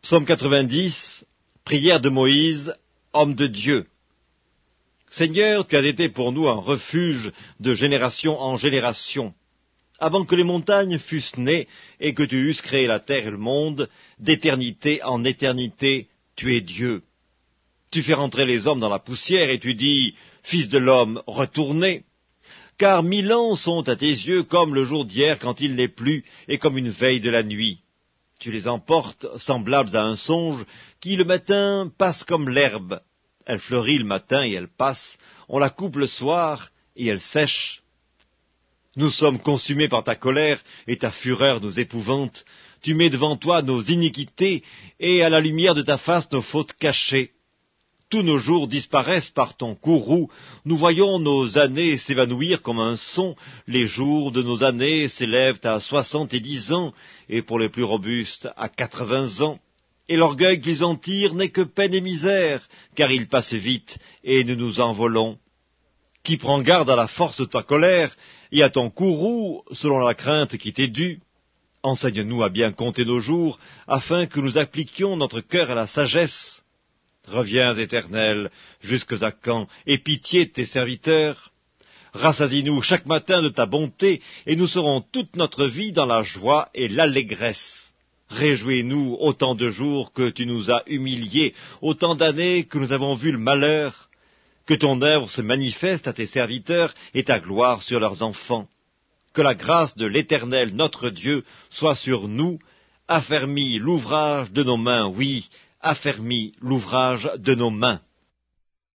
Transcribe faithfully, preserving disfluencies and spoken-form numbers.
Psaume quatre-vingt-dix, prière de Moïse, homme de Dieu. Seigneur, tu as été pour nous un refuge de génération en génération. Avant que les montagnes fussent nées et que tu eusses créé la terre et le monde, d'éternité en éternité, tu es Dieu. Tu fais rentrer les hommes dans la poussière et tu dis, Fils de l'homme, retournez. Car mille ans sont à tes yeux comme le jour d'hier quand il n'est plus et comme une veille de la nuit. Tu les emportes semblables à un songe qui le matin passe comme l'herbe. Elle fleurit le matin et elle passe, on la coupe le soir et elle sèche. Nous sommes consumés par ta colère et ta fureur nous épouvante. Tu mets devant toi nos iniquités et à la lumière de ta face nos fautes cachées. Tous nos jours disparaissent par ton courroux, nous voyons nos années s'évanouir comme un son, les jours de nos années s'élèvent à soixante-dix ans, et pour les plus robustes à quatre-vingts ans, et l'orgueil qu'ils en tirent n'est que peine et misère, car il passe vite, et nous nous envolons. Qui prend garde à la force de ta colère, et à ton courroux, selon la crainte qui t'est due? Enseigne-nous à bien compter nos jours, afin que nous appliquions notre cœur à la sagesse. Reviens, Éternel, jusque à quand, aie pitié de tes serviteurs. Rassasie-nous chaque matin de ta bonté, et nous serons toute notre vie dans la joie et l'allégresse. Réjouis-nous autant de jours que tu nous as humiliés, autant d'années que nous avons vu le malheur. Que ton œuvre se manifeste à tes serviteurs et ta gloire sur leurs enfants. Que la grâce de l'Éternel, notre Dieu, soit sur nous. Affermis l'ouvrage de nos mains, oui, affermis l'ouvrage de nos mains.